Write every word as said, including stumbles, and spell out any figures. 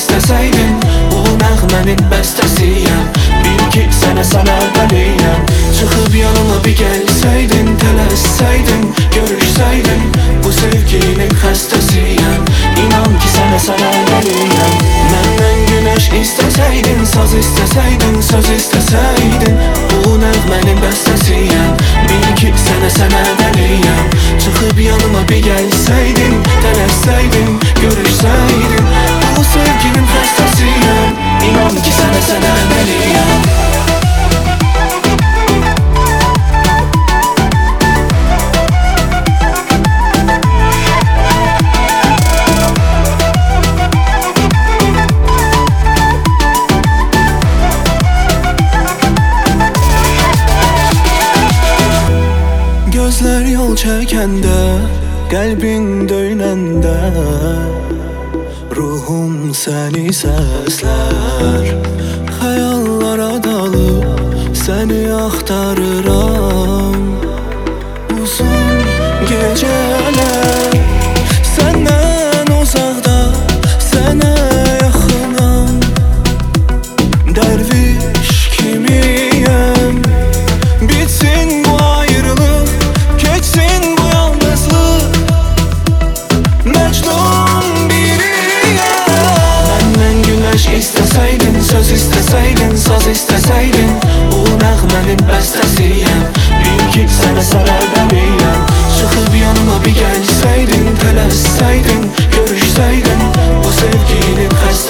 istəsəydin, bu nəğmənin bəstəsiyəm. Bil ki sənə səbəbəliyəm. Çıxıb yanıma bir gəlsəydin, tələssəydin, görüşsəydin, bu sevginin xəstəsiyəm. İnan ki sənə səbəbəliyəm. Məndən günəş istəsəydin, saz istəsəydin, söz istəsəydin, bu nəğmənin bəstəsiyəm. Bil ki sənə səbəbəliyəm. Çıxıb yanıma bir gəlsəydin, tələssəydin, görüşsəydin, bu sevginin xəstəsiyəm. İnan ki sənə səbəbəliyəm. Gözler yol çəkəndə, qəlbin döyünəndə, ruhum səni səslər. Xəyallara dalıb səni axtarıram. Uzun gecələr səndən uzaqda, sənə yaxınam. Dərviş kimiyəm, bitsin bu ayrılıq, geçsin bu yalnızlıq. Mecnun biriyəm. Məndən günəş istəsəydin, söz istəsəydin, saz istəsəydin, bu nəğmənin bəstəsiyəm. Bil ki sənə səbəbəliyəm. Çıxıb yanıma bir gəlsəydin, tələssəydin, görüşsəydin, bu sevginin xəstəsiyəm.